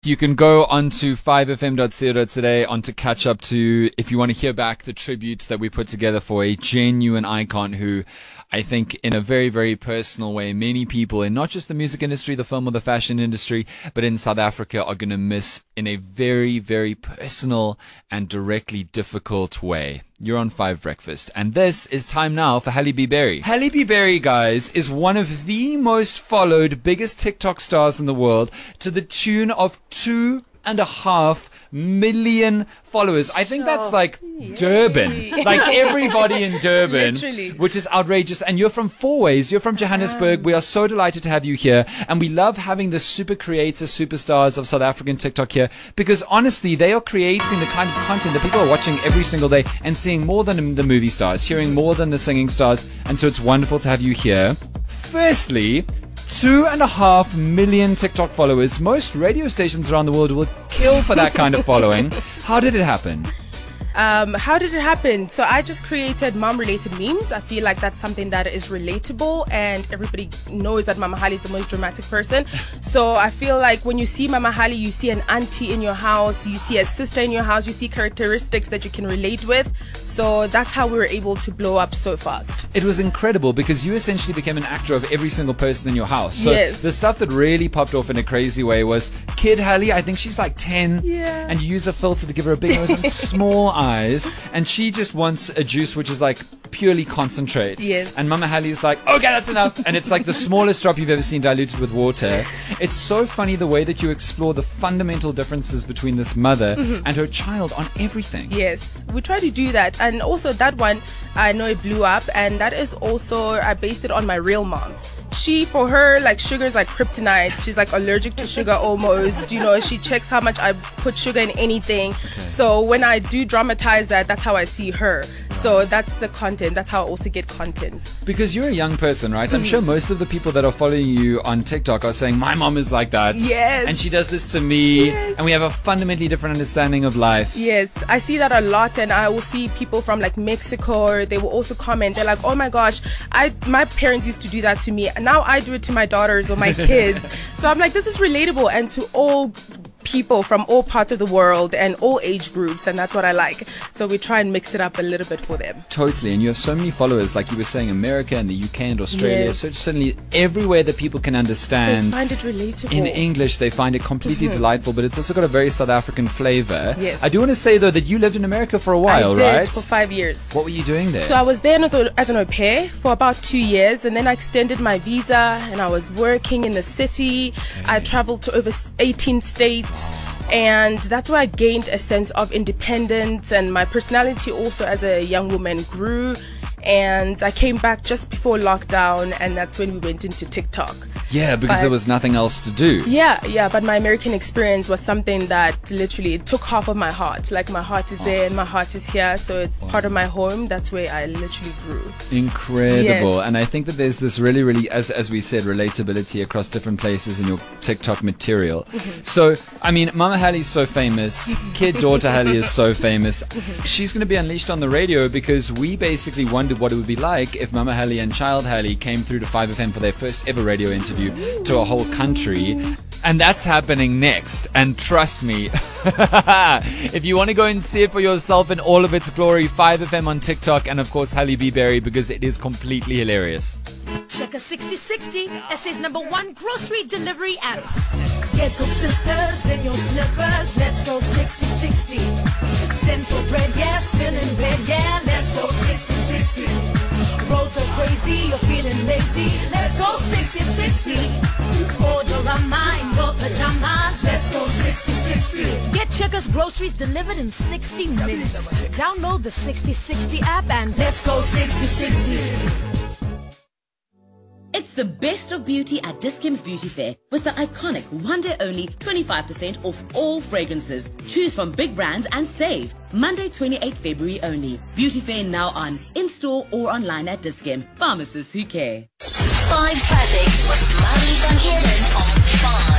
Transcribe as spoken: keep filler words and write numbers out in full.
You can go onto five f m dot co dot za on to catch up to, if you want to hear back the tributes that we put together for a genuine icon who I think in a very, very personal way, many people in not just the music industry, the film or the fashion industry, but in South Africa are going to miss in a very, very personal and directly difficult way. You're on Five Breakfast, and this is time now for Halle B. Berry. Halle B. Berry, guys, is one of the most followed, biggest TikTok stars in the world, to the tune of two and a half million followers. I think that's like Yay. Durban, like everybody in Durban, Literally. Which is outrageous. And you're from Fourways, you're from Johannesburg. We are so delighted to have you here, and we love having the super creator superstars of South African TikTok here, because honestly, they are creating the kind of content that people are watching every single day and seeing more than the movie stars, hearing more than the singing stars, and so it's wonderful to have you here. Firstly, Two and a half million TikTok followers. Most radio stations around the world will kill for that kind of following. How did it happen? Um, how did it happen? So I just created mom-related memes. I feel like that's something that is relatable, and everybody knows that Mama Halle is the most dramatic person. So I feel like when you see Mama Halle, you see an auntie in your house, you see a sister in your house, you see characteristics that you can relate with. So that's how we were able to blow up so fast. It was incredible because you essentially became an actor of every single person in your house. So yes. The stuff that really popped off in a crazy way was Kid Halle. I think she's like ten, yeah. and you use a filter to give her a big nose and small eyes, and she just wants a juice which is like purely concentrate. Yes. And Mama Halle is like, okay, that's enough, and it's like the smallest drop you've ever seen diluted with water. It's so funny the way that you explore the fundamental differences between this mother mm-hmm. and her child on everything. Yes, we try to do that. And also that one, I know it blew up, and that is also, I based it on my real mom. She, for her, like, sugar is like kryptonite. She's like allergic to sugar almost. You know, she checks how much I put sugar in anything. Okay. So when I do dramatize that, that's how I see her. So that's the content. That's how I also get content. Because you're a young person, right? I'm mm. sure most of the people that are following you on TikTok are saying, my mom is like that. Yes. And she does this to me. Yes. And we have a fundamentally different understanding of life. Yes. I see that a lot. And I will see people from like Mexico. They will also comment. They're like, oh my gosh, I my parents used to do that to me. And now I do it to my daughters or my kids. So I'm like, this is relatable. And to all people from all parts of the world and all age groups, and that's what I like. So we try and mix it up a little bit for them. Totally. And you have so many followers, like you were saying, America and the U K and Australia. Yes. So certainly everywhere that people can understand. They find it relatable. In English, they find it completely mm-hmm. delightful, but it's also got a very South African flavor. Yes. I do want to say, though, that you lived in America for a while, I did, right? for five years. What were you doing there? So I was there as an au pair for about two years, and then I extended my visa, and I was working in the city. Okay. I traveled to over eighteen states. And that's where I gained a sense of independence, and my personality also as a young woman grew. And I came back just before lockdown, and that's when we went into TikTok. Yeah, because but, there was nothing else to do. Yeah, yeah, but my American experience was something that literally it took half of my heart. Like my heart is oh. there and my heart is here, so it's wow. part of my home. That's where I literally grew. Incredible. Yes. And I think that there's this really, really, as as we said, relatability across different places in your TikTok material. Mm-hmm. So, I mean, Mama Halle's so famous. Kid daughter Halle is so famous. Mm-hmm. She's going to be unleashed on the radio because we basically wondered what it would be like if Mama Halle and Child Halle came through to five F M for their first ever radio interview to a whole country. And that's happening next. And trust me, if you want to go and see it for yourself in all of its glory, five F M on TikTok, and of course Halle B. Berry, because it is completely hilarious. Check a sixty sixty, S A's number one grocery delivery app. Get Cook Sisters in your slippers, let's go sixty sixty. Central bread, yes, filling bed, yeah, let's go sixty sixty. Roads are crazy, you're feeling lazy, let's go sixty sixty. Order a mind, your pajamas, let's go sixty sixty. Get Checkers groceries delivered in sixty minutes. Download the sixty sixty app and let's go sixty sixty. It's the best of beauty at Dis-Chem's Beauty Fair with the iconic one day only twenty-five percent off all fragrances. Choose from big brands and save. Monday twenty-eighth February only. Beauty Fair now on in-store or online at Dis-Chem. Pharmacists who care. Five Classics with Marley van Heerden